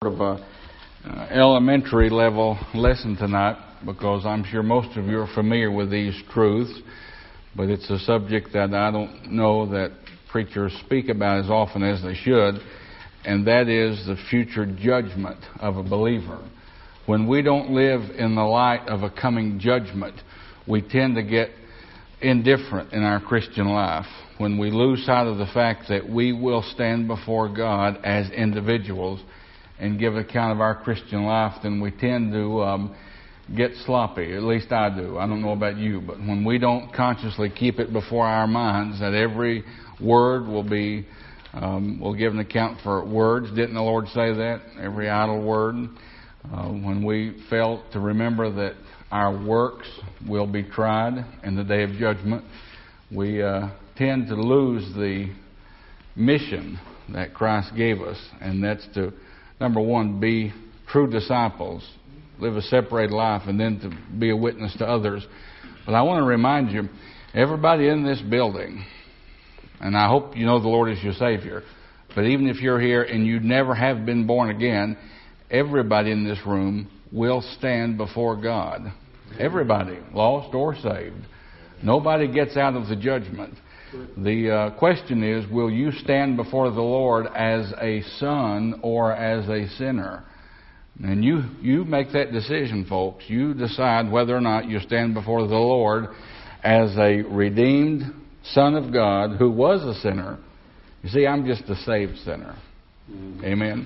of a elementary level lesson tonight, because I'm sure most of you are familiar with these truths, but it's a subject that I don't know that preachers speak about as often as they should, and that is the future judgment of a believer. When we don't live in the light of a coming judgment, we tend to get indifferent in our Christian life. When we lose sight of the fact that we will stand before God as individuals and give account of our Christian life, then we tend to get sloppy. At least I do. I don't know about you, but when we don't consciously keep it before our minds that every word will be, we'll give an account for words. Didn't the Lord say that? Every idle word. When we fail to remember that our works will be tried in the day of judgment, we tend to lose the mission that Christ gave us, and that's to, number one, be true disciples, live a separated life, and then to be a witness to others. But I want to remind you, everybody in this building, and I hope you know the Lord is your Savior, but even if you're here and you never have been born again, everybody in this room will stand before God. Everybody, lost or saved. Nobody gets out of the judgment. The question is, will you stand before the Lord as a son or as a sinner? And you make that decision, folks. You decide whether or not you stand before the Lord as a redeemed son of God who was a sinner. You see, I'm just a saved sinner. Amen.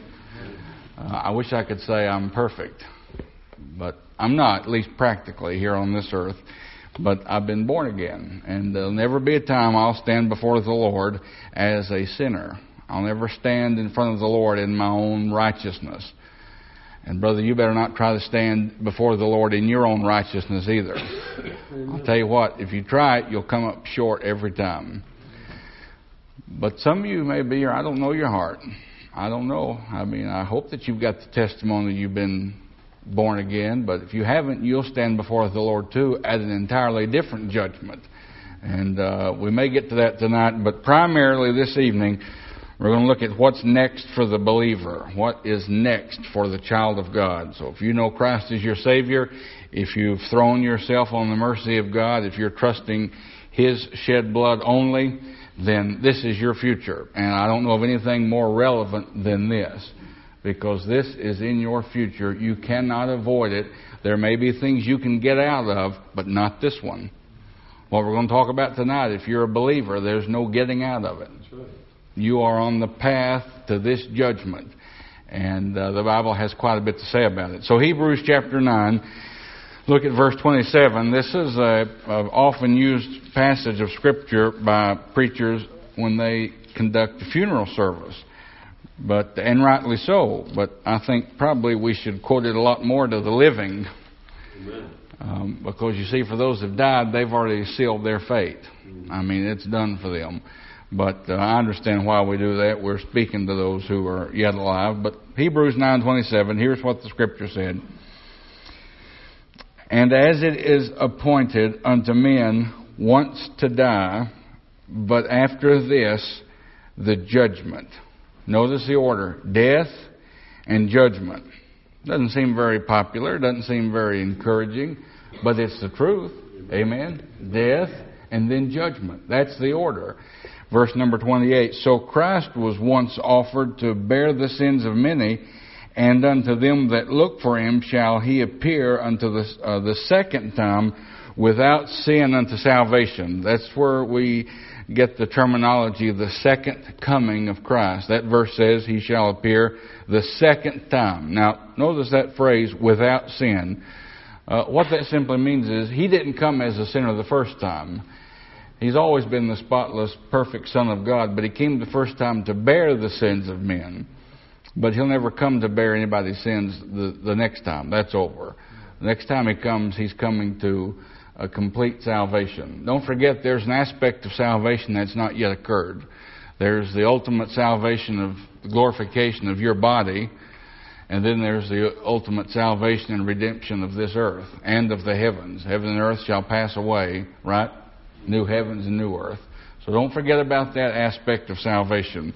I wish I could say I'm perfect, but I'm not, at least practically, here on this earth. But I've been born again, and there'll never be a time I'll stand before the Lord as a sinner. I'll never stand in front of the Lord in my own righteousness. And brother, you better not try to stand before the Lord in your own righteousness either. I'll tell you what, if you try it, you'll come up short every time. But some of you may be here, I don't know your heart. I don't know. I mean, I hope that you've got the testimony you've been born again, but if you haven't, you'll stand before the Lord too at an entirely different judgment. And we may get to that tonight, but primarily this evening we're going to look at what's next for the believer, what is next for the child of God. So if you know Christ as your Savior, if you've thrown yourself on the mercy of God, if you're trusting His shed blood only, then this is your future. And I don't know of anything more relevant than this, because this is in your future. You cannot avoid it. There may be things you can get out of, but not this one. What we're going to talk about tonight, if you're a believer, there's no getting out of it. That's right. You are on the path to this judgment. And the Bible has quite a bit to say about it. So Hebrews chapter 9, look at verse 27. This is an often used passage of Scripture by preachers when they conduct a funeral service. And rightly so. But I think probably we should quote it a lot more to the living. Because you see, for those who've died, they've already sealed their fate. I mean, it's done for them. But I understand why we do that. We're speaking to those who are yet alive. But Hebrews 9:27, here's what the Scripture said. And as it is appointed unto men once to die, but after this, the judgment. Notice the order, death and judgment. Doesn't seem very popular, doesn't seem very encouraging, but it's the truth. Amen. Death and then judgment. That's the order. Verse number 28, so Christ was once offered to bear the sins of many, and unto them that look for Him shall He appear unto the second time without sin unto salvation. That's where we get the terminology of the second coming of Christ. That verse says He shall appear the second time. Now, notice that phrase, without sin. What that simply means is He didn't come as a sinner the first time. He's always been the spotless, perfect Son of God, but He came the first time to bear the sins of men. But He'll never come to bear anybody's sins the next time. That's over. The next time He comes, He's coming to a complete salvation. Don't forget, there's an aspect of salvation that's not yet occurred. There's the ultimate salvation of the glorification of your body, and then there's the ultimate salvation and redemption of this earth and of the heavens. Heaven and earth shall pass away, right? New heavens and new earth. So don't forget about that aspect of salvation.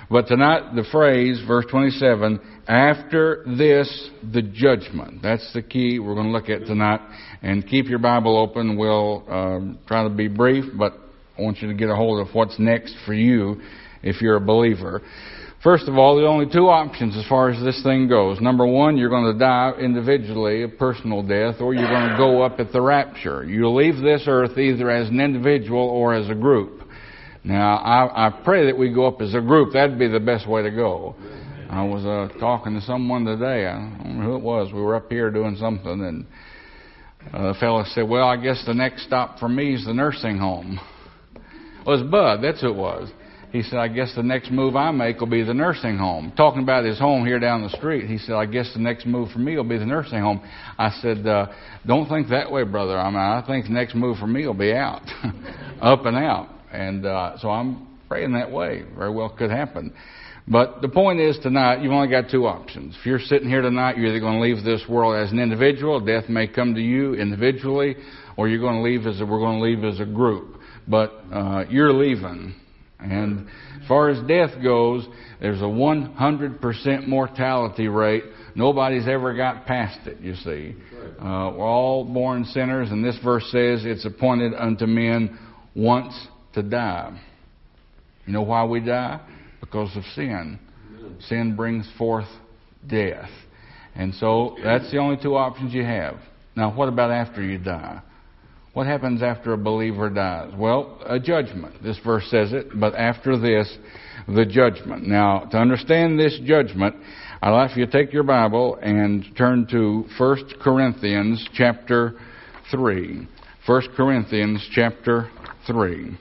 But tonight, the phrase, verse 27, after this, the judgment. That's the key we're going to look at tonight. And keep your Bible open. We'll try to be brief, but I want you to get a hold of what's next for you if you're a believer. First of all, there are only two options as far as this thing goes. Number one, you're going to die individually, a personal death, or you're going to go up at the rapture. You'll leave this earth either as an individual or as a group. Now, I pray that we go up as a group. That'd be the best way to go. I was talking to someone today. I don't know who it was. We were up here doing something, and the fellow said, well, I guess the next stop for me is the nursing home. Well, it was Bud. That's who it was. He said, I guess the next move I make will be the nursing home. Talking about his home here down the street, he said, I guess the next move for me will be the nursing home. I said, don't think that way, brother. I think the next move for me will be out, up and out. And so I'm praying that way. Very well could happen. But the point is tonight, you've only got two options. If you're sitting here tonight, you're either going to leave this world as an individual, death may come to you individually, or we're going to leave as a group. But you're leaving. And as far as death goes, there's a 100% mortality rate. Nobody's ever got past it, you see. We're all born sinners, and this verse says it's appointed unto men once to die. You know why we die? Because of sin. Sin brings forth death. And so that's the only two options you have. Now, what about after you die? What happens after a believer dies? Well, a judgment. This verse says it, but after this, the judgment. Now, to understand this judgment, I'd like for you to take your Bible and turn to 1 Corinthians chapter 3. 1 Corinthians chapter 3.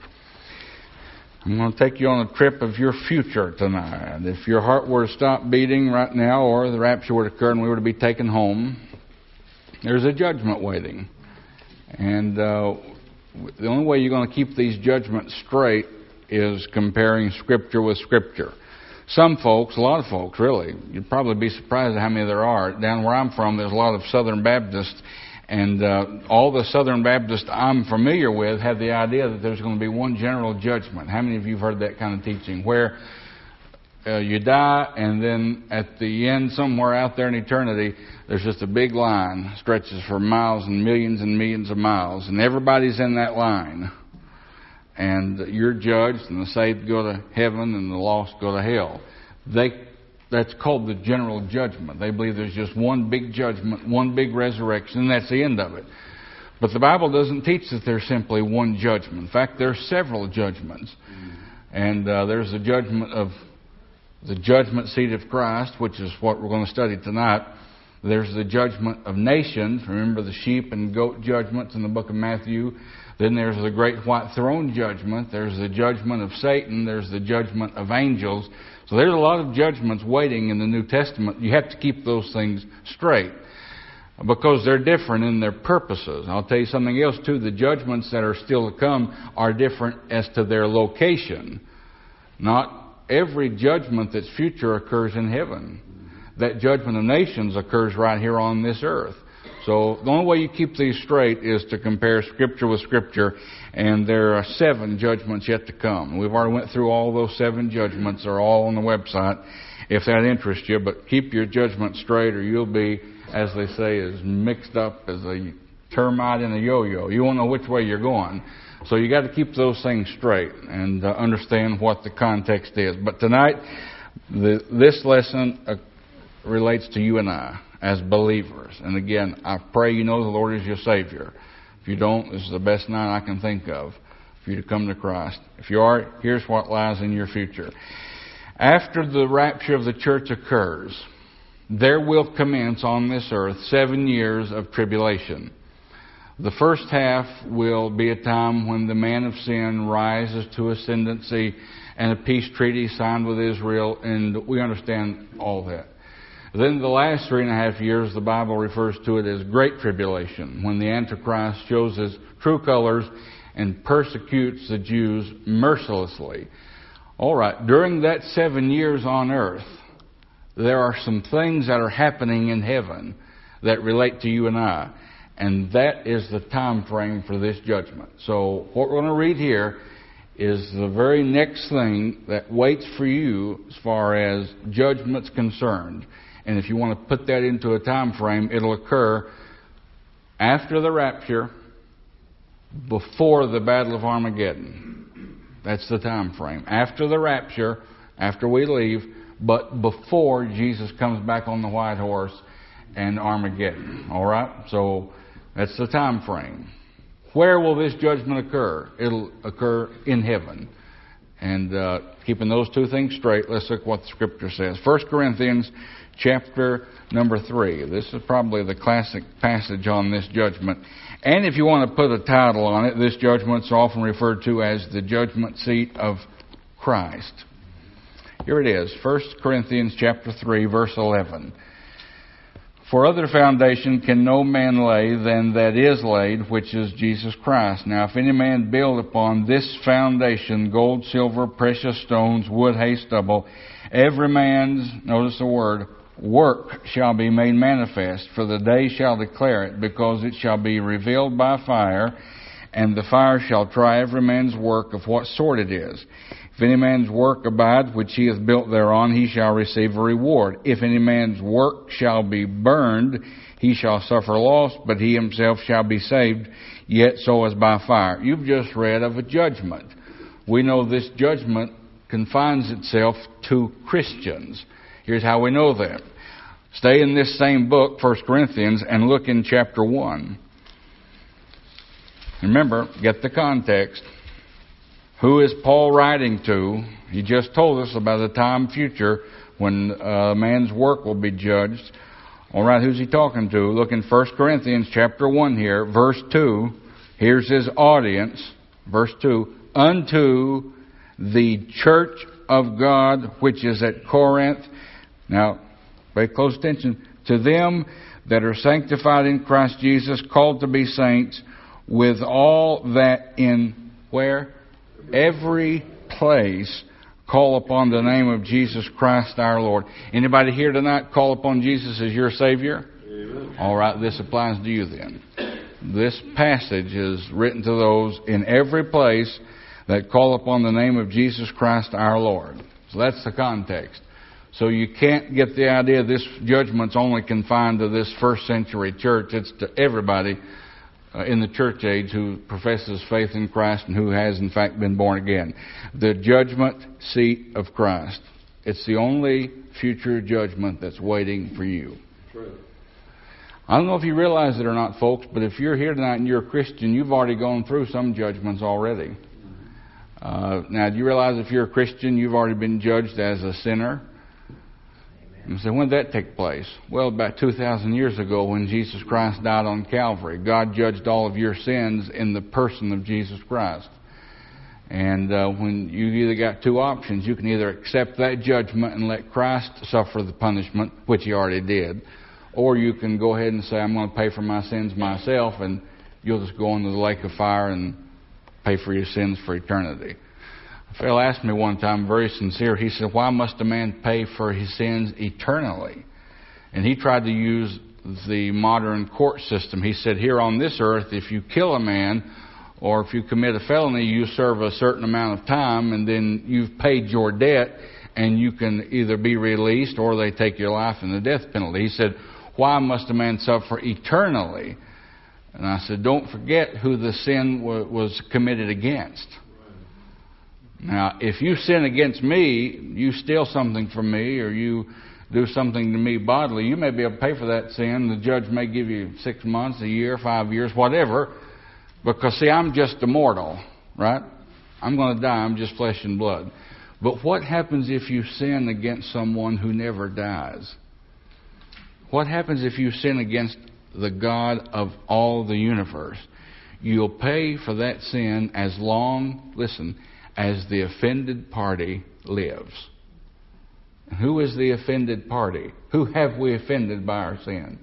I'm going to take you on a trip of your future tonight. If your heart were to stop beating right now, or the rapture were to occur and we were to be taken home, there's a judgment waiting. And the only way you're going to keep these judgments straight is comparing Scripture with Scripture. Some folks, a lot of folks really, you'd probably be surprised at how many there are. Down where I'm from, there's a lot of Southern Baptists, and all the Southern Baptists I'm familiar with have the idea that there's going to be one general judgment. How many of you have heard that kind of teaching? Where you die, and then at the end, somewhere out there in eternity, there's just a big line, stretches for miles and millions of miles, and everybody's in that line. And you're judged, and the saved go to heaven, and the lost go to hell. That's called the general judgment. They believe there's just one big judgment, one big resurrection, and that's the end of it. But the Bible doesn't teach that there's simply one judgment. In fact, there's several judgments. And there's the judgment of the judgment seat of Christ, which is what we're going to study tonight. There's the judgment of nations. Remember the sheep and goat judgments in the book of Matthew. Then there's the great white throne judgment. There's the judgment of Satan. There's the judgment of angels. So there's a lot of judgments waiting in the New Testament. You have to keep those things straight because they're different in their purposes. I'll tell you something else too. The judgments that are still to come are different as to their location. Not every judgment that's future occurs in heaven. That judgment of nations occurs right here on this earth. So the only way you keep these straight is to compare Scripture with Scripture, and there are 7 judgments yet to come. We've already went through all those 7 judgments. They're all on the website if that interests you, but keep your judgment straight or you'll be, as they say, as mixed up as a termite in a yo-yo. You won't know which way you're going. So you got to keep those things straight and understand what the context is. But tonight, this lesson relates to you and I as believers. And again, I pray you know the Lord is your Savior. If you don't, this is the best night I can think of for you to come to Christ. If you are, here's what lies in your future. After the rapture of the church occurs, there will commence on this earth 7 years of tribulation. The first half will be a time when the man of sin rises to ascendancy and a peace treaty signed with Israel, and we understand all that. Then the last 3.5 years, the Bible refers to it as Great Tribulation, when the Antichrist shows his true colors and persecutes the Jews mercilessly. All right, during that 7 years on earth, there are some things that are happening in heaven that relate to you and I. And that is the time frame for this judgment. So what we're going to read here is the very next thing that waits for you as far as judgment's concerned. And if you want to put that into a time frame, it'll occur after the rapture, before the Battle of Armageddon. That's the time frame. After the rapture, after we leave, but before Jesus comes back on the white horse and Armageddon. All right? So that's the time frame. Where will this judgment occur? It'll occur in heaven. And keeping those two things straight, let's look what the Scripture says. 1 Corinthians chapter number 3. This is probably the classic passage on this judgment. And if you want to put a title on it, this judgment's often referred to as the judgment seat of Christ. Here it is, 1 Corinthians chapter 3, verse 11. For other foundation can no man lay than that is laid, which is Jesus Christ. Now if any man build upon this foundation gold, silver, precious stones, wood, hay, stubble, every man's, notice the word, work shall be made manifest, for the day shall declare it, because it shall be revealed by fire, and the fire shall try every man's work of what sort it is. If any man's work abide, which he hath built thereon, he shall receive a reward. If any man's work shall be burned, he shall suffer loss, but he himself shall be saved, yet so as by fire. You've just read of a judgment. We know this judgment confines itself to Christians. Here's how we know that. Stay in this same book, 1 Corinthians, and look in chapter 1. Remember, get the context. Who is Paul writing to? He just told us about the time future when man's work will be judged. All right, who's he talking to? Look in 1 Corinthians chapter 1 here, verse 2. Here's his audience. Verse 2. Unto the church of God which is at Corinth. Now, pay close attention. To them that are sanctified in Christ Jesus, called to be saints, with all that in where? Every place call upon the name of Jesus Christ our Lord. Anybody here tonight call upon Jesus as your Savior? Amen. All right, this applies to you then. This passage is written to those in every place that call upon the name of Jesus Christ our Lord. So that's the context. So you can't get the idea this judgment's only confined to this first century church. It's to everybody in the church age who professes faith in Christ and who has in fact been born again. The judgment seat of Christ. It's the only future judgment that's waiting for you. True. I don't know if you realize it or not, folks, but if you're here tonight and you're a Christian, you've already gone through some judgments already. Now, do you realize if you're a Christian, you've already been judged as a sinner? You say, when did that take place? Well, about 2,000 years ago when Jesus Christ died on Calvary. God judged all of your sins in the person of Jesus Christ. And when you either got two options, you can either accept that judgment and let Christ suffer the punishment, which he already did, or you can go ahead and say, I'm going to pay for my sins myself, and you'll just go into the lake of fire and pay for your sins for eternity. A fellow asked me one time, very sincere, he said, why must a man pay for his sins eternally? And he tried to use the modern court system. He said, here on this earth, if you kill a man or if you commit a felony, you serve a certain amount of time and then you've paid your debt and you can either be released or they take your life in the death penalty. He said, why must a man suffer eternally? And I said, don't forget who the sin was committed against. Now, if you sin against me, you steal something from me, or you do something to me bodily, you may be able to pay for that sin. The judge may give you 6 months, a year, 5 years, whatever. Because, see, I'm just a mortal, right? I'm going to die. I'm just flesh and blood. But what happens if you sin against someone who never dies? What happens if you sin against the God of all the universe? You'll pay for that sin as long, listen, as the offended party lives. Who is the offended party? Who have we offended by our sin?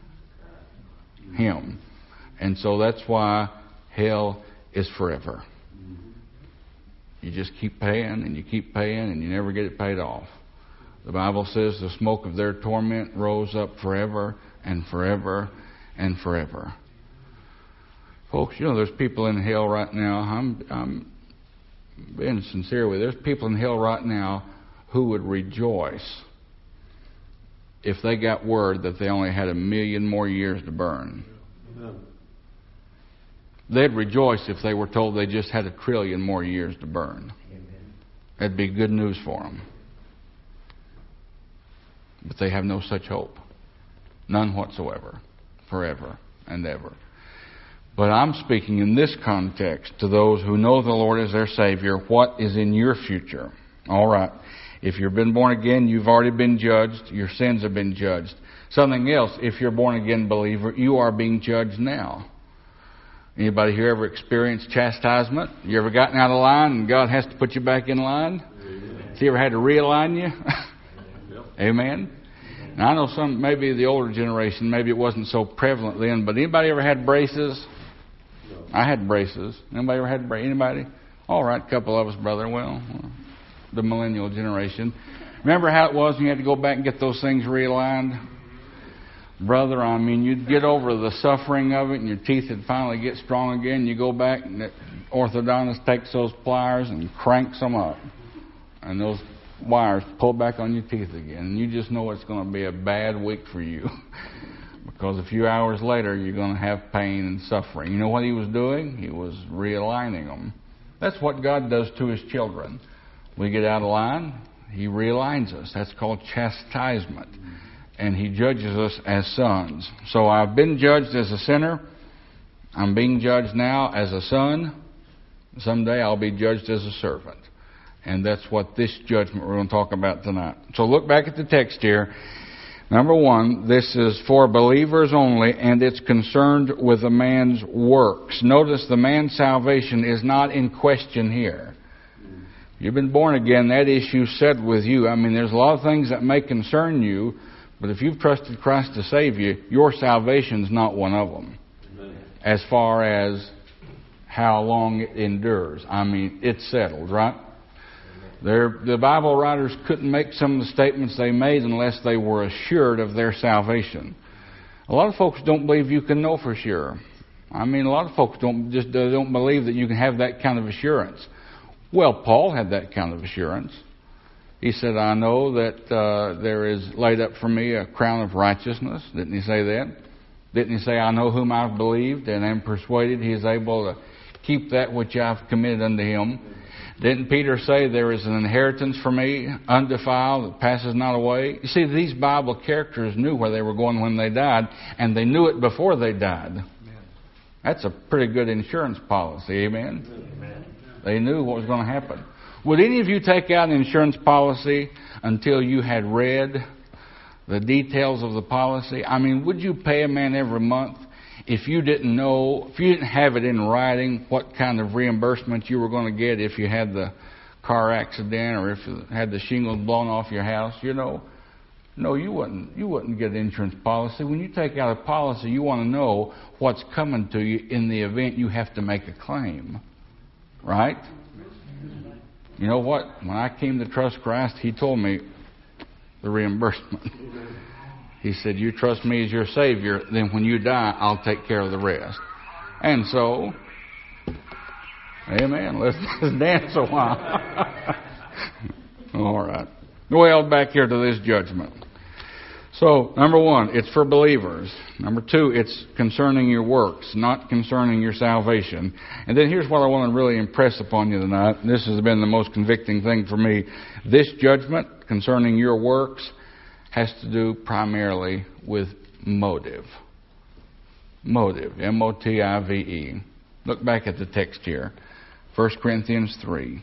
Him. And so that's why hell is forever. You just keep paying and you keep paying and you never get it paid off. The Bible says the smoke of their torment rose up forever and forever and forever. Folks, you know there's people in hell right now. being sincere with you, there's people in hell right now who would rejoice if they got word that they only had 1 million more years to burn. They'd rejoice if they were told they just had 1 trillion more years to burn. That'd be good news for them. But they have no such hope. None whatsoever. Forever and ever. But I'm speaking in this context to those who know the Lord as their Savior. What is in your future? All right. If you've been born again, you've already been judged. Your sins have been judged. Something else, if you're a born again believer, you are being judged now. Anybody here ever experienced chastisement? You ever gotten out of line and God has to put you back in line? Has He ever had to realign you? Amen. Now I know some, maybe the older generation, maybe it wasn't so prevalent then, but anybody ever had braces? I had braces. Anybody ever had braces? Anybody? All right, a couple of us, brother. Well, the millennial generation. Remember how it was when you had to go back and get those things realigned? Brother, I mean, you'd get over the suffering of it and your teeth would finally get strong again. You go back and the orthodontist takes those pliers and cranks them up. And those wires pull back on your teeth again. And you just know it's going to be a bad week for you. Because a few hours later, you're going to have pain and suffering. You know what He was doing? He was realigning them. That's what God does to His children. We get out of line, He realigns us. That's called chastisement. And He judges us as sons. So I've been judged as a sinner. I'm being judged now as a son. Someday I'll be judged as a servant. And that's what this judgment we're going to talk about tonight. So look back at the text here. Number one, this is for believers only, and it's concerned with a man's works. Notice the man's salvation is not in question here. You've been born again, that issue's settled with you. I mean, there's a lot of things that may concern you, but if you've trusted Christ to save you, your salvation's not one of them. As far as how long it endures. I mean, it's settled, right? The Bible writers couldn't make some of the statements they made unless they were assured of their salvation. A lot of folks don't believe you can know for sure. I mean, a lot of folks don't believe that you can have that kind of assurance. Well, Paul had that kind of assurance. He said, I know that there is laid up for me a crown of righteousness. Didn't he say that? Didn't he say, I know whom I've believed and am persuaded he is able to keep that which I've committed unto him? Didn't Peter say there is an inheritance for me, undefiled, that passes not away? You see, these Bible characters knew where they were going when they died, and they knew it before they died. Amen. That's a pretty good insurance policy, amen? Amen. They knew what was going to happen. Would any of you take out an insurance policy until you had read the details of the policy? I mean, would you pay a man every month if you didn't know, if you didn't have it in writing what kind of reimbursement you were going to get if you had the car accident or if you had the shingles blown off your house? You know, no, you wouldn't get an insurance policy. When you take out a policy, you want to know what's coming to you in the event you have to make a claim. Right? You know what? When I came to trust Christ, He told me the reimbursement. He said, you trust me as your Savior, then when you die, I'll take care of the rest. And so, amen, let's dance a while. All right. Well, back here to this judgment. So, number one, it's for believers. Number two, it's concerning your works, not concerning your salvation. And then here's what I want to really impress upon you tonight. This has been the most convicting thing for me. This judgment concerning your works has to do primarily with motive. Motive. M-O-T-I-V-E. Look back at the text here. 1 Corinthians 3.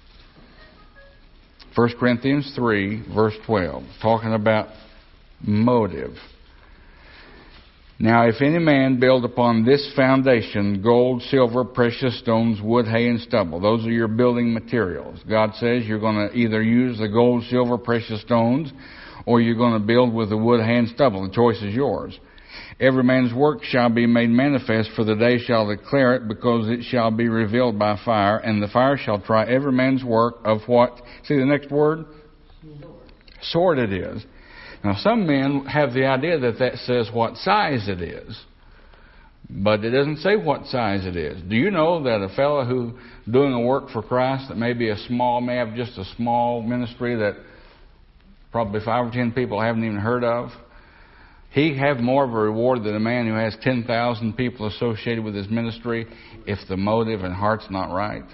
1 Corinthians 3, verse 12. Talking about motive. Now, if any man build upon this foundation gold, silver, precious stones, wood, hay, and stubble. Those are your building materials. God says you're going to either use the gold, silver, precious stones, or you're going to build with the wood, hay, and stubble. The choice is yours. Every man's work shall be made manifest, for the day shall declare it, because it shall be revealed by fire, and the fire shall try every man's work of what? See the next word? Sort it is. Now, some men have the idea that says what size it is. But it doesn't say what size it is. Do you know that a fellow who doing a work for Christ that may be may have just a small ministry that probably 5 or 10 people haven't even heard of, he have more of a reward than a man who has 10,000 people associated with his ministry if the motive and heart's not right.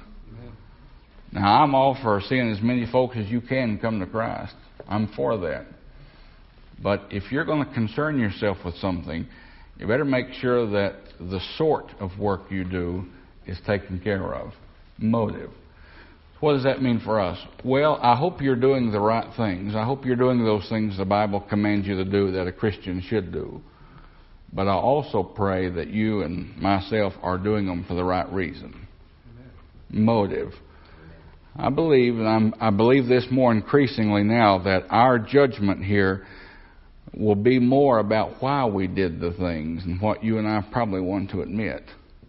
Now, I'm all for seeing as many folks as you can come to Christ. I'm for that. But if you're going to concern yourself with something, you better make sure that the sort of work you do is taken care of. Motive. What does that mean for us? Well, I hope you're doing the right things. I hope you're doing those things the Bible commands you to do that a Christian should do. But I also pray that you and myself are doing them for the right reason. Motive. I believe, and I believe this more increasingly now, that our judgment here will be more about why we did the things and what you and I probably want to admit.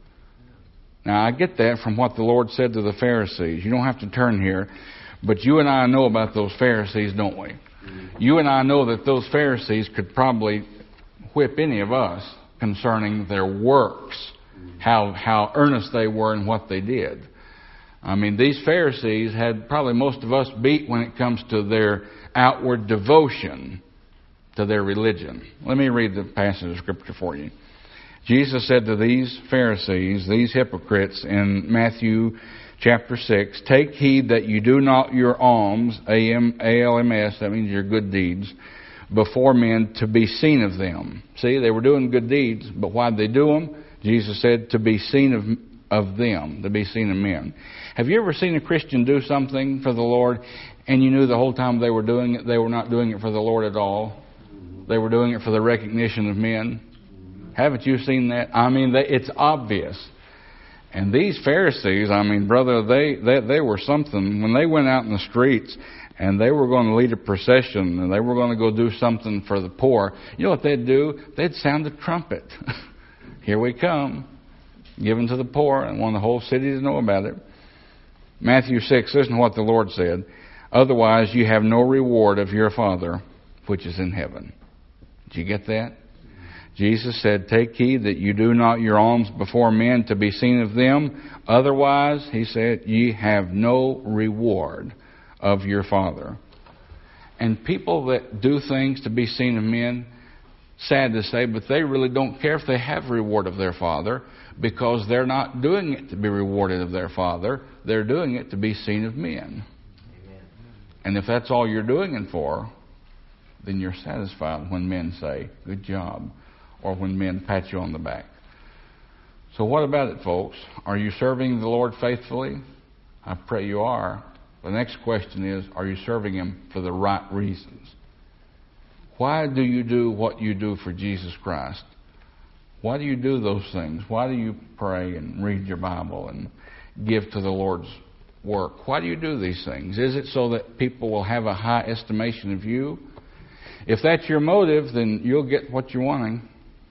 Now, I get that from what the Lord said to the Pharisees. You don't have to turn here, but you and I know about those Pharisees, don't we? You and I know that those Pharisees could probably whip any of us concerning their works, how earnest they were in what they did. I mean, these Pharisees had probably most of us beat when it comes to their outward devotion to their religion. Let me read the passage of Scripture for you. Jesus said to these Pharisees, these hypocrites, in Matthew chapter 6, "Take heed that you do not your alms," A-L-M-S, that means your good deeds, "before men to be seen of them." See, they were doing good deeds, but why'd they do them? Jesus said, to be seen of them, to be seen of men. Have you ever seen a Christian do something for the Lord and you knew the whole time they were doing it, they were not doing it for the Lord at all? They were doing it for the recognition of men. Haven't you seen that? I mean, it's obvious. And these Pharisees, I mean, brother, they were something. When they went out in the streets and they were going to lead a procession and they were going to go do something for the poor, you know what they'd do? They'd sound the trumpet. Here we come. Given to the poor, and want the whole city to know about it. Matthew 6, listen to what the Lord said. "Otherwise you have no reward of your Father which is in heaven." Did you get that? Jesus said, "Take heed that you do not your alms before men to be seen of them. Otherwise," he said, "ye have no reward of your Father." And people that do things to be seen of men, sad to say, but they really don't care if they have reward of their Father, because they're not doing it to be rewarded of their Father. They're doing it to be seen of men. Amen. And if that's all you're doing it for, then you're satisfied when men say, "Good job," or when men pat you on the back. So what about it, folks? Are you serving the Lord faithfully? I pray you are. The next question is, are you serving Him for the right reasons? Why do you do what you do for Jesus Christ? Why do you do those things? Why do you pray and read your Bible and give to the Lord's work? Why do you do these things? Is it so that people will have a high estimation of you? If that's your motive, then you'll get what you're wanting.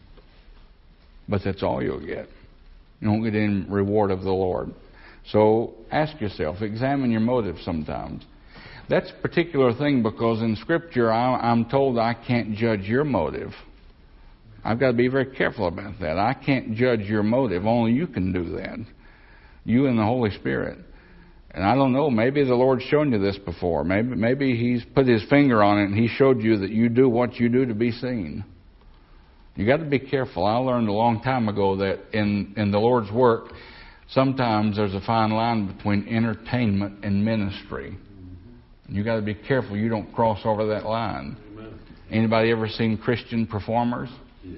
But that's all you'll get. You won't get any reward of the Lord. So ask yourself, examine your motive sometimes. That's a particular thing because in Scripture I'm told I can't judge your motive. I've got to be very careful about that. I can't judge your motive. Only you can do that. You and the Holy Spirit. And I don't know, maybe the Lord's shown you this before. Maybe He's put His finger on it and He showed you that you do what you do to be seen. You got to be careful. I learned a long time ago that in the Lord's work, sometimes there's a fine line between entertainment and ministry. You got to be careful you don't cross over that line. Amen. Anybody ever seen Christian performers? Yeah.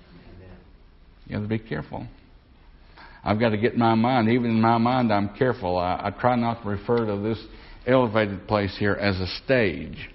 You have to be careful. I've got to get my mind, even in my mind I'm careful. I try not to refer to this elevated place here as a stage.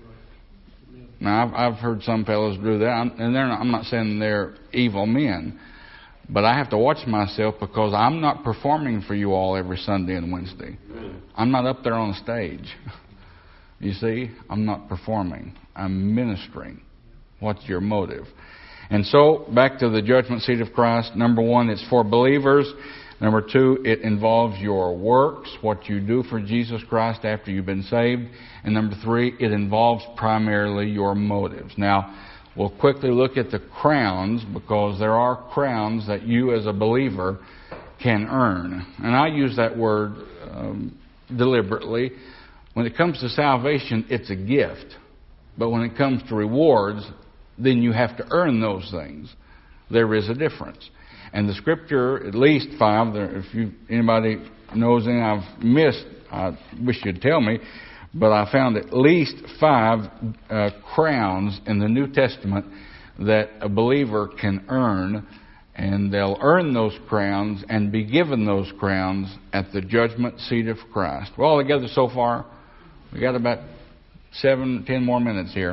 Now, I've heard some fellows do that, and I'm not saying they're evil men, but I have to watch myself because I'm not performing for you all every Sunday and Wednesday. I'm not up there on the stage. You see, I'm not performing. I'm ministering. What's your motive? And so, back to the judgment seat of Christ. Number one, it's for believers. Number two, it involves your works, what you do for Jesus Christ after you've been saved. And number three, it involves primarily your motives. Now, we'll quickly look at the crowns, because there are crowns that you as a believer can earn. And I use that word deliberately. When it comes to salvation, it's a gift. But when it comes to rewards, then you have to earn those things. There is a difference. And the Scripture, at least 5, if anybody knows any I've missed, I wish you'd tell me, but I found at least 5 crowns in the New Testament that a believer can earn, and they'll earn those crowns and be given those crowns at the judgment seat of Christ. Well, all together so far, we got about 7-10 more minutes here.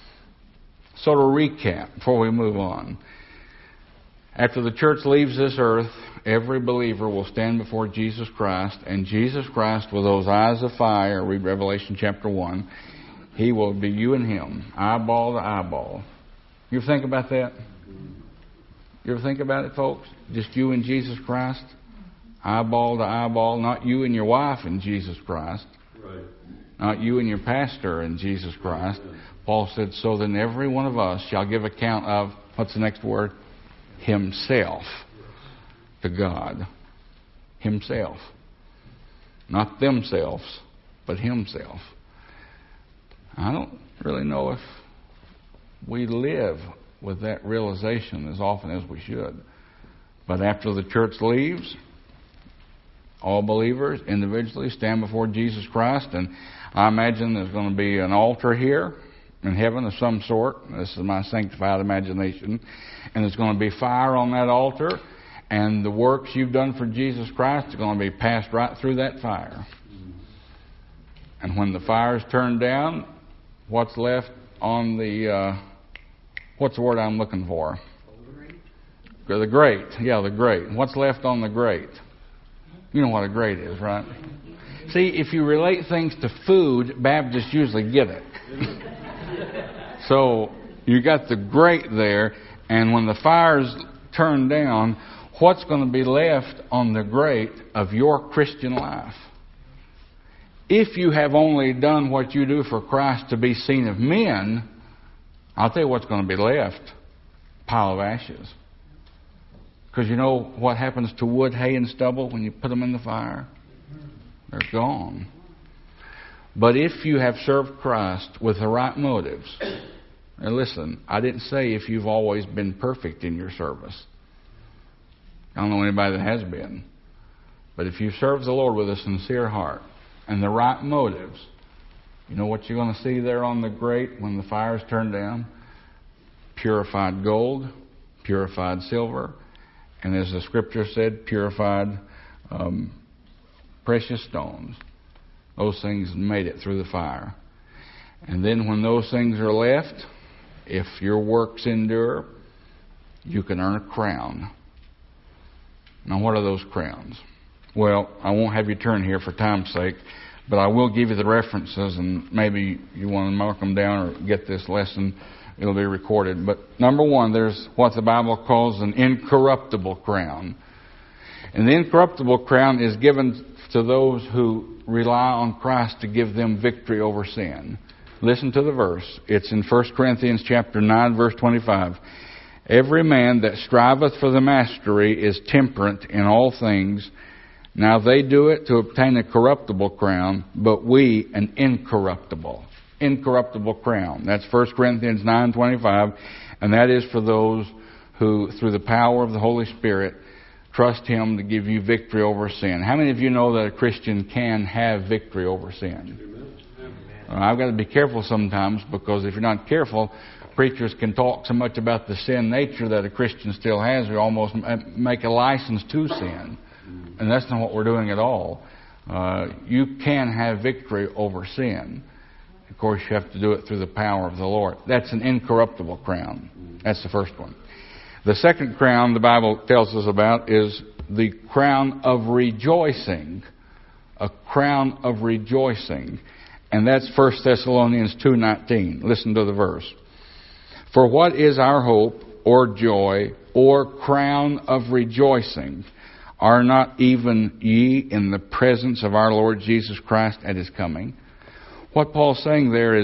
So to recap, before we move on, after the church leaves this earth, every believer will stand before Jesus Christ, and Jesus Christ, with those eyes of fire, read Revelation chapter 1, He will be you and Him, eyeball to eyeball. You ever think about that? You ever think about it, folks? Just you and Jesus Christ, eyeball to eyeball, not you and your wife and Jesus Christ, right. Not you and your pastor and Jesus Christ. Paul said, so then every one of us shall give account of, what's the next word? Himself to God. Himself. Not themselves, but Himself. I don't really know if we live with that realization as often as we should. But after the church leaves, all believers individually stand before Jesus Christ, and I imagine there's going to be an altar here in heaven of some sort. This is my sanctified imagination. And there's going to be fire on that altar, and the works you've done for Jesus Christ are going to be passed right through that fire. And when the fire is turned down, what's left on the, what's the word I'm looking for? The grate. Yeah, the grate. What's left on the grate? You know what a grate is, right? See, if you relate things to food, Baptists usually get it. So you got the grate there, and when the fire's turned down, what's going to be left on the grate of your Christian life? If you have only done what you do for Christ to be seen of men, I'll tell you what's going to be left. Pile of ashes. Because you know what happens to wood, hay, and stubble when you put them in the fire? They're gone. But if you have served Christ with the right motives, and listen, I didn't say if you've always been perfect in your service. I don't know anybody that has been. But if you serve the Lord with a sincere heart and the right motives, you know what you're going to see there on the grate when the fire's turned down? Purified gold, purified silver, and as the Scripture said, purified precious stones. Those things made it through the fire. And then when those things are left, if your works endure, you can earn a crown. Now, what are those crowns? Well, I won't have you turn here for time's sake, but I will give you the references, and maybe you want to mark them down or get this lesson. It'll be recorded. But number 1, there's what the Bible calls an incorruptible crown. And the incorruptible crown is given to those who rely on Christ to give them victory over sin. Listen to the verse. It's in 1 Corinthians chapter 9, verse 25. Every man that striveth for the mastery is temperate in all things. Now they do it to obtain a corruptible crown, but we an incorruptible crown. That's 1 Corinthians 9:25, and that is for those who, through the power of the Holy Spirit, trust Him to give you victory over sin. How many of you know that a Christian can have victory over sin? I've got to be careful sometimes, because if you're not careful, preachers can talk so much about the sin nature that a Christian still has, we almost make a license to sin. And that's not what we're doing at all. You can have victory over sin. Of course, you have to do it through the power of the Lord. That's an incorruptible crown. That's the first one. The second crown the Bible tells us about is the crown of rejoicing. A crown of rejoicing. And that's 1 Thessalonians 2:19. Listen to the verse. For what is our hope or joy or crown of rejoicing? Are not even ye in the presence of our Lord Jesus Christ at His coming? What Paul's saying there is,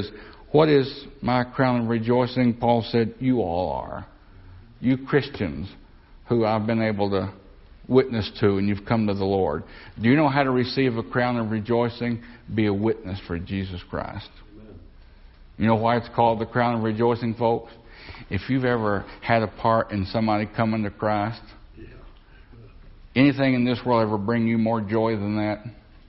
What is my crown of rejoicing? Paul said, you all are. You Christians who I've been able to witness to, and you've come to the Lord. Do you know how to receive a crown of rejoicing? Be a witness for Jesus Christ. Amen. You know why it's called the crown of rejoicing, folks? If you've ever had a part in somebody coming to Christ, anything in this world ever bring you more joy than that?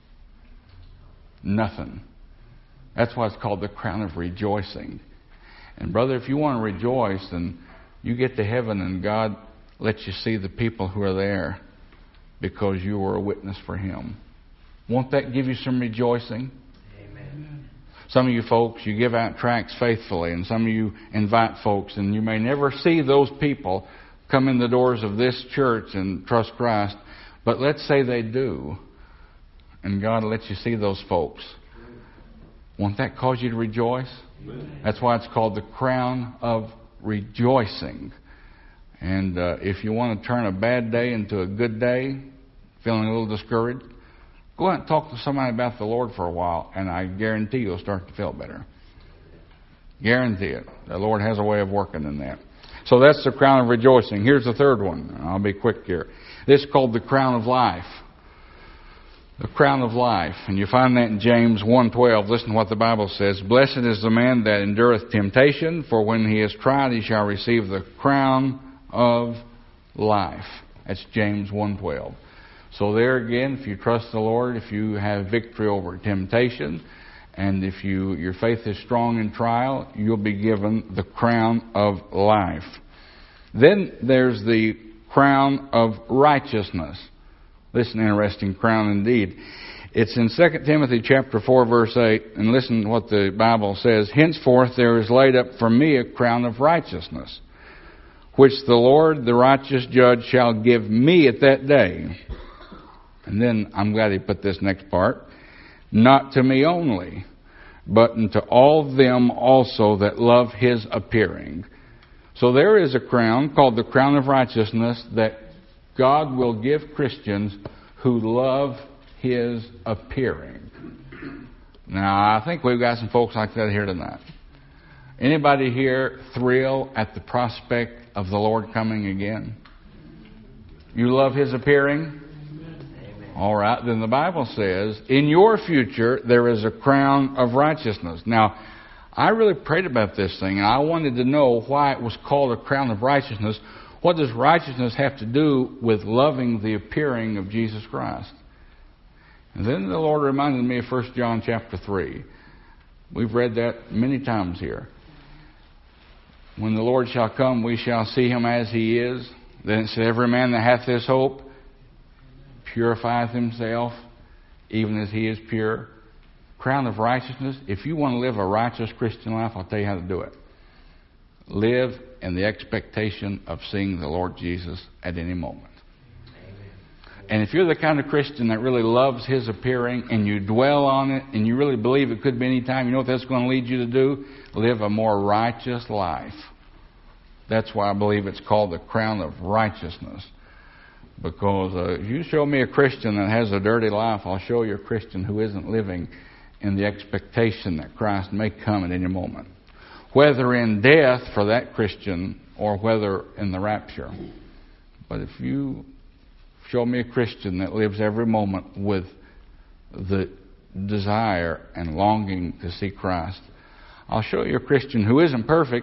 Nothing. That's why it's called the crown of rejoicing. And brother, if you want to rejoice, then you get to heaven and God lets you see the people who are there because you were a witness for Him. Won't that give you some rejoicing? Amen. Some of you folks, you give out tracts faithfully, and some of you invite folks, and you may never see those people come in the doors of this church and trust Christ, but let's say they do, and God lets you see those folks. Won't that cause you to rejoice? Amen. That's why it's called the crown of rejoicing. And if you want to turn a bad day into a good day, feeling a little discouraged, go out and talk to somebody about the Lord for a while, and I guarantee you'll start to feel better. Guarantee it. The Lord has a way of working in that. So that's the crown of rejoicing. Here's the third one. I'll be quick here. This is called the crown of life. The crown of life. And you find that in James 1:12. Listen to what the Bible says. Blessed is the man that endureth temptation, for when he is tried, he shall receive the crown of life. That's James 1:12. So there again, if you trust the Lord, if you have victory over temptation, and if your faith is strong in trial, you'll be given the crown of life. Then there's the crown of righteousness. This is an interesting crown indeed. It's in 2 Timothy chapter 4, verse 8, and listen to what the Bible says. Henceforth there is laid up for me a crown of righteousness, which the Lord, the righteous judge, shall give me at that day. And then I'm glad he put this next part. Not to me only, but unto all them also that love his appearing. So there is a crown called the crown of righteousness that God will give Christians who love his appearing. Now, I think we've got some folks like that here tonight. Anybody here thrill at the prospect of the Lord coming again? You love his appearing? Amen. All right, then the Bible says, in your future there is a crown of righteousness. Now, I really prayed about this thing, and I wanted to know why it was called a crown of righteousness. What does righteousness have to do with loving the appearing of Jesus Christ? And then the Lord reminded me of 1 John chapter 3. We've read that many times here. When the Lord shall come, we shall see him as he is. Then it said, every man that hath this hope purifieth himself, even as he is pure. Crown of righteousness. If you want to live a righteous Christian life, I'll tell you how to do it. Live in the expectation of seeing the Lord Jesus at any moment. Amen. And if you're the kind of Christian that really loves his appearing and you dwell on it and you really believe it could be any time, you know what that's going to lead you to do? Live a more righteous life. That's why I believe it's called the crown of righteousness. Because if you show me a Christian that has a dirty life, I'll show you a Christian who isn't living in the expectation that Christ may come at any moment. Whether in death for that Christian or whether in the rapture. But if you show me a Christian that lives every moment with the desire and longing to see Christ, I'll show you a Christian who isn't perfect,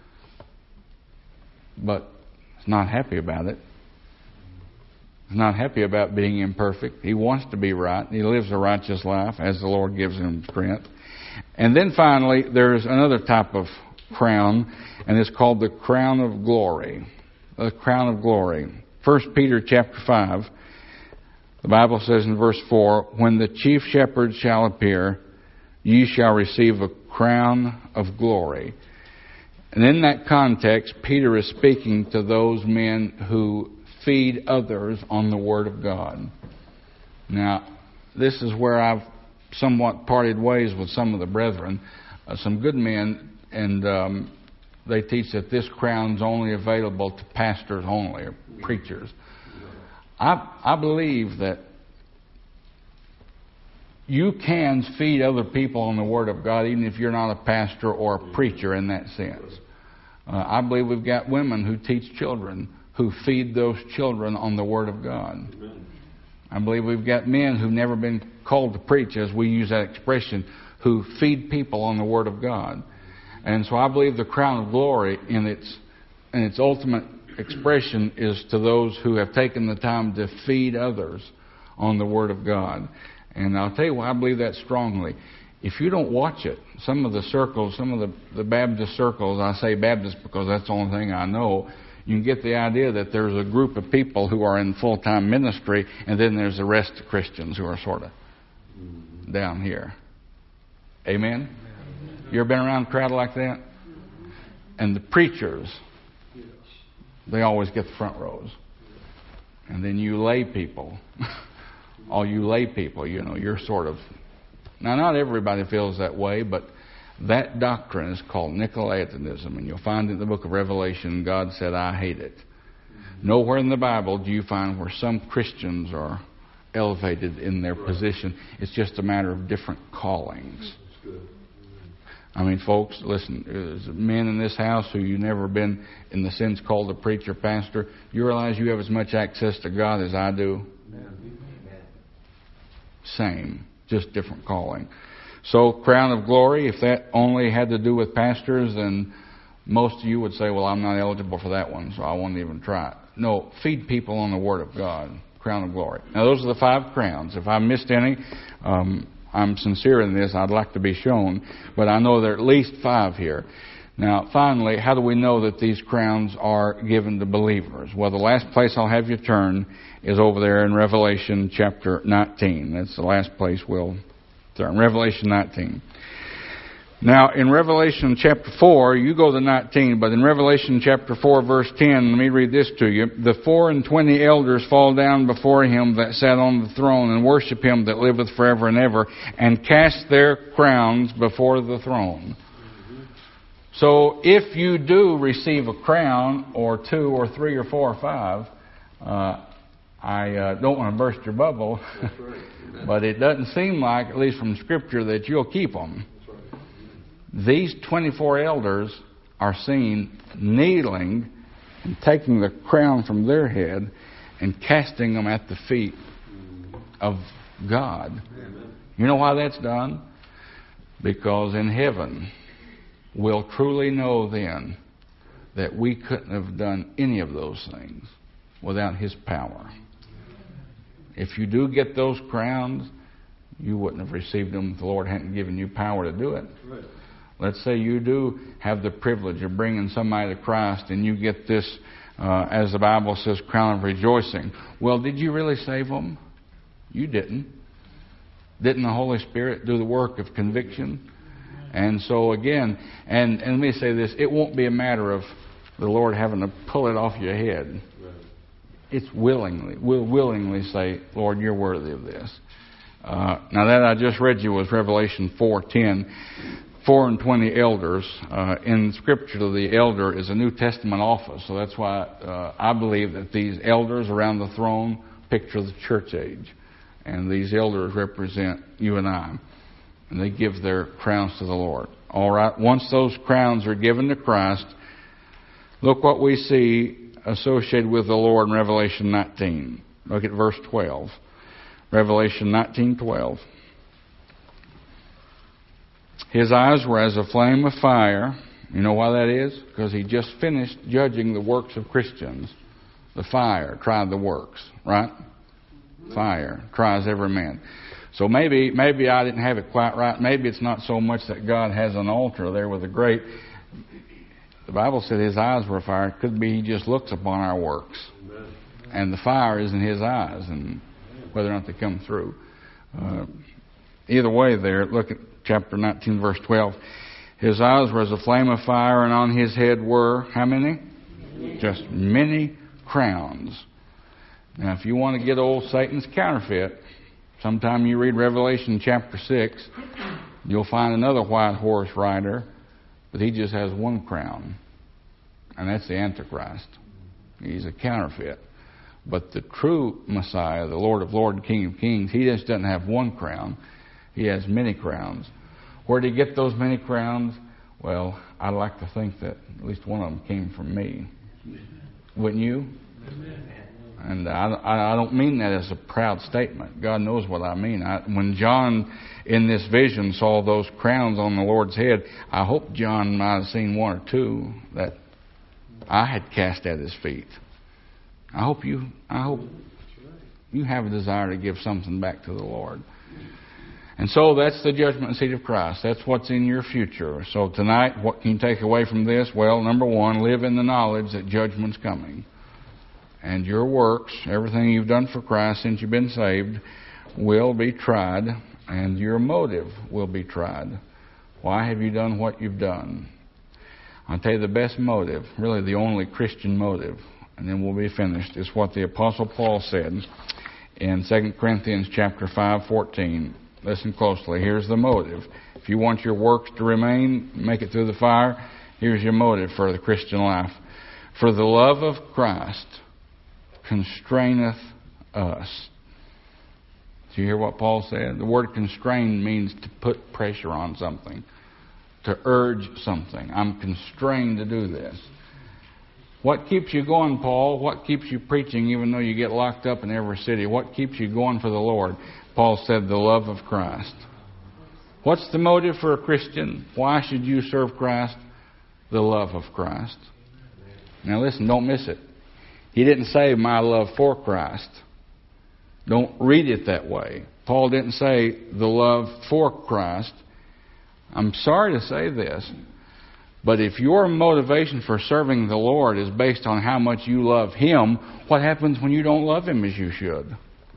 but is not happy about it. He's not happy about being imperfect. He wants to be right. He lives a righteous life as the Lord gives him strength. And then finally, there's another type of crown, and it's called the crown of glory. The crown of glory. 1 Peter chapter 5, the Bible says in verse 4, when the chief shepherd shall appear, ye shall receive a crown of glory. And in that context, Peter is speaking to those men who feed others on the Word of God. Now, this is where I've somewhat parted ways with some of the brethren, some good men, and they teach that this crown's only available to pastors only, or preachers. I believe that you can feed other people on the Word of God, even if you're not a pastor or a preacher in that sense. I believe we've got women who teach children, who feed those children on the Word of God. Amen. I believe we've got men who've never been called to preach, as we use that expression, who feed people on the Word of God. And so I believe the crown of glory in its ultimate expression is to those who have taken the time to feed others on the Word of God. And I'll tell you why I believe that strongly. If you don't watch it, some of the circles, some of the Baptist circles, I say Baptist because that's the only thing I know, you can get the idea that there's a group of people who are in full-time ministry, and then there's the rest of Christians who are sort of down here. Amen? You ever been around a crowd like that? And the preachers, they always get the front rows. And then you lay people, all you lay people, you're sort of... Now, not everybody feels that way, but that doctrine is called Nicolaitanism, and you'll find in the book of Revelation, God said, I hate it. Nowhere in the Bible do you find where some Christians are elevated in their position. It's just a matter of different callings. I mean, folks, listen, there's men in this house who you've never been, in the sense, called a preacher, pastor. You realize you have as much access to God as I do? Same, just different calling. So, crown of glory, if that only had to do with pastors, then most of you would say, well, I'm not eligible for that one, so I won't even try it. No, feed people on the Word of God. Crown of glory. Now, those are the 5 crowns. If I missed any, I'm sincere in this. I'd like to be shown. But I know there are at least 5 here. Now, finally, how do we know that these crowns are given to believers? Well, the last place I'll have you turn is over there in Revelation chapter 19. That's the last place we'll turn. Revelation 19. Now, in Revelation chapter 4, you go to 19, but in Revelation chapter 4, verse 10, let me read this to you. The 24 elders fall down before him that sat on the throne and worship him that liveth forever and ever, and cast their crowns before the throne. So, if you do receive a crown, or 2 or 3 or 4 or 5, I don't want to burst your bubble, but it doesn't seem like, at least from Scripture, that you'll keep them. These 24 elders are seen kneeling and taking the crown from their head and casting them at the feet of God. You know why that's done? Because in heaven, we'll truly know then that we couldn't have done any of those things without His power. If you do get those crowns, you wouldn't have received them if the Lord hadn't given you power to do it. Right. Let's say you do have the privilege of bringing somebody to Christ and you get this, as the Bible says, crown of rejoicing. Well, did you really save them? You didn't. Didn't the Holy Spirit do the work of conviction? And so again, and let me say this, it won't be a matter of the Lord having to pull it off your head. It's willingly. We'll willingly say, Lord, you're worthy of this. Now that I just read you was Revelation 4:10. 24 elders. In Scripture, the elder is a New Testament office. So that's why I believe that these elders around the throne picture the church age. And these elders represent you and I. And they give their crowns to the Lord. All right, once those crowns are given to Christ, look what we see associated with the Lord in Revelation 19. Look at verse 12. Revelation 19:12. His eyes were as a flame of fire. You know why that is? Because he just finished judging the works of Christians. The fire tried the works, right? Fire tries every man. So maybe I didn't have it quite right. Maybe it's not so much that God has an altar there with a grate. The Bible said his eyes were fire. It could be he just looks upon our works. And the fire is in his eyes, and whether or not they come through. Either way there, look at chapter 19, verse 12. His eyes were as a flame of fire, and on his head were, how many? Just many crowns. Now, if you want to get old Satan's counterfeit, sometime you read Revelation chapter 6, you'll find another white horse rider, but he just has one crown, and that's the Antichrist. He's a counterfeit. But the true Messiah, the Lord of Lords, King of Kings, he just doesn't have one crown. He has many crowns. Where did he get those many crowns? Well, I'd like to think that at least one of them came from me. Wouldn't you? And I don't mean that as a proud statement. God knows what I mean. When John, in this vision, saw those crowns on the Lord's head, I hope John might have seen one or two that I had cast at his feet. I hope you have a desire to give something back to the Lord. And so that's the judgment seat of Christ. That's what's in your future. So tonight, what can you take away from this? Well, number one, live in the knowledge that judgment's coming. And your works, everything you've done for Christ since you've been saved, will be tried, and your motive will be tried. Why have you done what you've done? I'll tell you the best motive, really the only Christian motive, and then we'll be finished, is what the Apostle Paul said in 2 Corinthians chapter 5:14. Listen closely. Here's the motive. If you want your works to remain, make it through the fire, here's your motive for the Christian life. For the love of Christ constraineth us. Do you hear what Paul said? The word constrain means to put pressure on something, to urge something. I'm constrained to do this. What keeps you going, Paul? What keeps you preaching even though you get locked up in every city? What keeps you going for the Lord? Paul said, the love of Christ. What's the motive for a Christian? Why should you serve Christ? The love of Christ. Now listen, don't miss it. He didn't say my love for Christ. Don't read it that way. Paul didn't say the love for Christ. I'm sorry to say this, but if your motivation for serving the Lord is based on how much you love Him, what happens when you don't love Him as you should?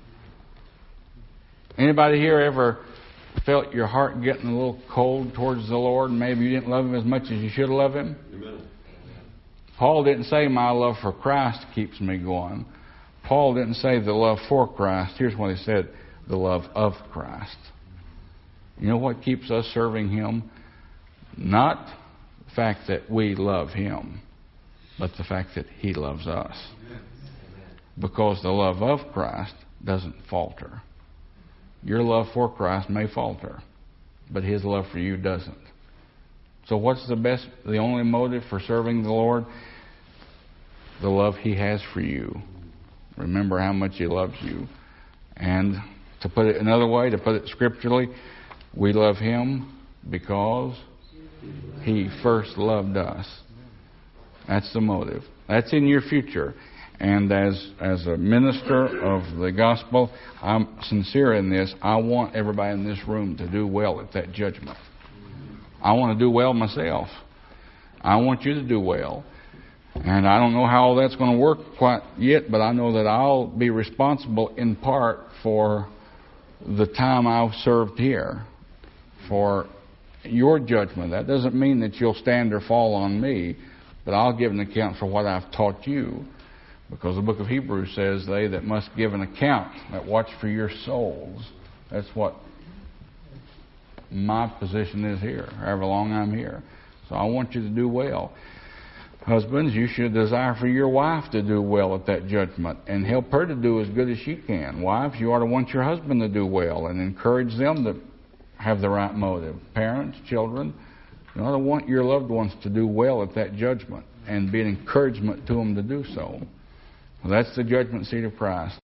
Anybody here ever felt your heart getting a little cold towards the Lord and maybe you didn't love Him as much as you should love Him? Amen. Paul didn't say my love for Christ keeps me going. Paul didn't say the love for Christ. Here's what he said, the love of Christ. You know what keeps us serving Him? Not the fact that we love Him, but the fact that He loves us. Because the love of Christ doesn't falter. Your love for Christ may falter, but His love for you doesn't. So what's the only motive for serving the Lord? The love He has for you. Remember how much He loves you. And to put it another way, to put it scripturally, we love Him because He first loved us. That's the motive. That's in your future. And as a minister of the gospel, I'm sincere in this. I want everybody in this room to do well at that judgment. I want to do well myself. I want you to do well. And I don't know how all that's going to work quite yet, but I know that I'll be responsible in part for the time I've served here, for your judgment. That doesn't mean that you'll stand or fall on me, but I'll give an account for what I've taught you. Because the book of Hebrews says, they that must give an account, that watch for your souls. That's what my position is here, however long I'm here. So I want you to do well. Husbands, you should desire for your wife to do well at that judgment and help her to do as good as she can. Wives, you ought to want your husband to do well and encourage them to have the right motive. Parents, children, you ought to want your loved ones to do well at that judgment and be an encouragement to them to do so. Well, that's the judgment seat of Christ.